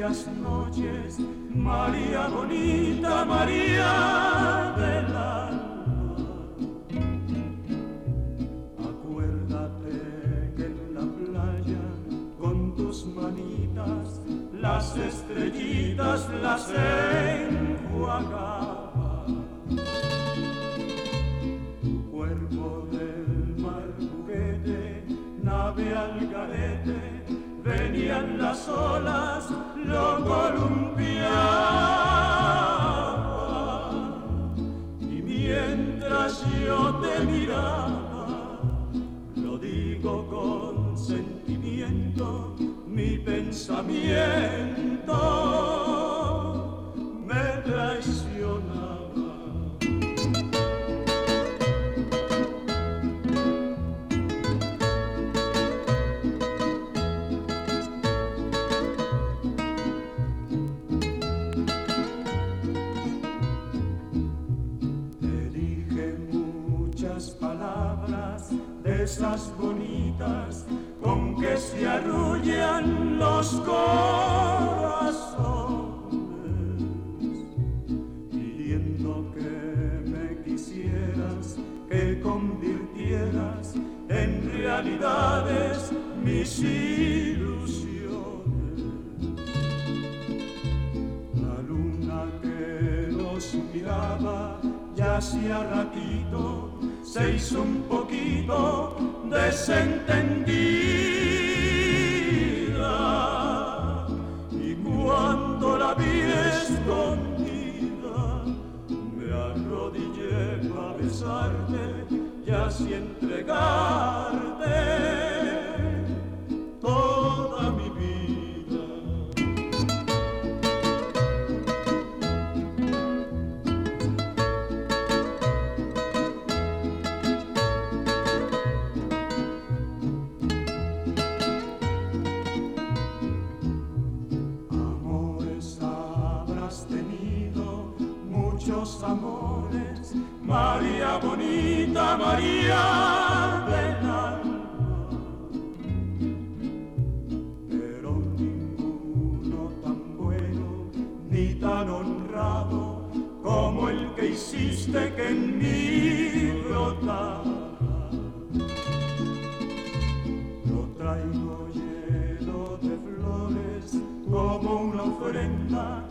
aquellas noches, María bonita, María del alma. Acuérdate que en la playa con tus manitas las estrellitas las enjuagaba. Tu cuerpo del mar juguete, nave al garete, venían las olas, lo columpiaban. Y mientras yo te miraba, lo digo con sentimiento, mi pensamiento me traicionaba. Palabras de esas bonitas con que se arrullan los corazones, pidiendo que me quisieras, que convirtieras en realidades mis ilusiones. La luna que nos miraba ya hacía ratito se hizo un poquito desentendida, y cuando la vi escondida me arrodillé para besarte y así entregarte toda mi vida. Muchos amores, María bonita, María del alma, pero ninguno tan bueno ni tan honrado como el que hiciste que en mí brotara. Lo traigo lleno de flores como una ofrenda